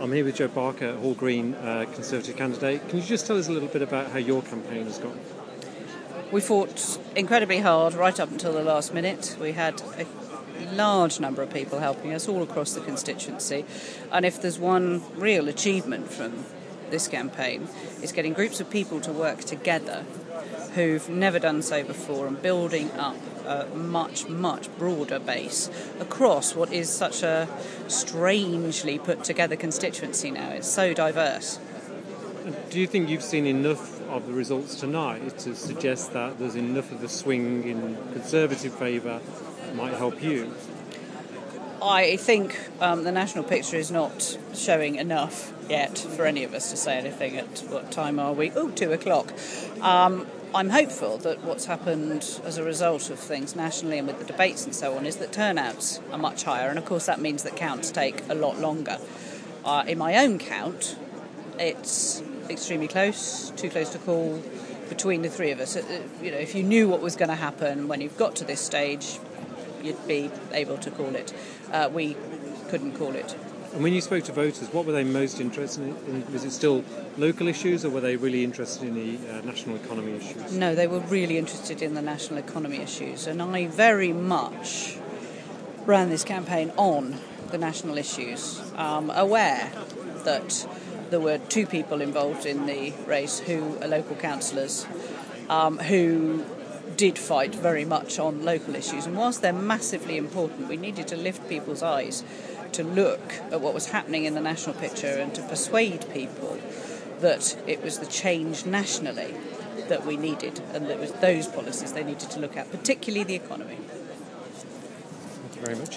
I'm here with Jo Barker, Hall Green Conservative candidate. Can you just tell us a little bit about how your campaign has gone? We fought incredibly hard right up until the last minute. We had a large number of people helping us all across the constituency. And if there's one real achievement from this campaign, it's getting groups of people to work together who've never done so before and building up a much, much broader base across what is such a strangely put together constituency now. It's so diverse. Do you think you've seen enough of the results tonight to suggest that there's enough of a swing in Conservative favour that might help you? I think the national picture is not showing enough yet for any of us to say anything. At what time are we? 2:00. I'm hopeful that what's happened as a result of things nationally and with the debates and so on is that turnouts are much higher, and of course that means that counts take a lot longer. In my own count, it's extremely close, too close to call between the three of us. If you knew what was going to happen when you've got to this stage, you'd be able to call it. We couldn't call it. And when you spoke to voters, what were they most interested in? Was it still local issues, or were they really interested in the national economy issues? No, they were really interested in the national economy issues, and I very much ran this campaign on the national issues, aware that there were two people involved in the race who are local councillors who did fight very much on local issues. And whilst they're massively important, we needed to lift people's eyes to look at what was happening in the national picture and to persuade people that it was the change nationally that we needed, and that it was those policies they needed to look at, particularly the economy. Thank you very much.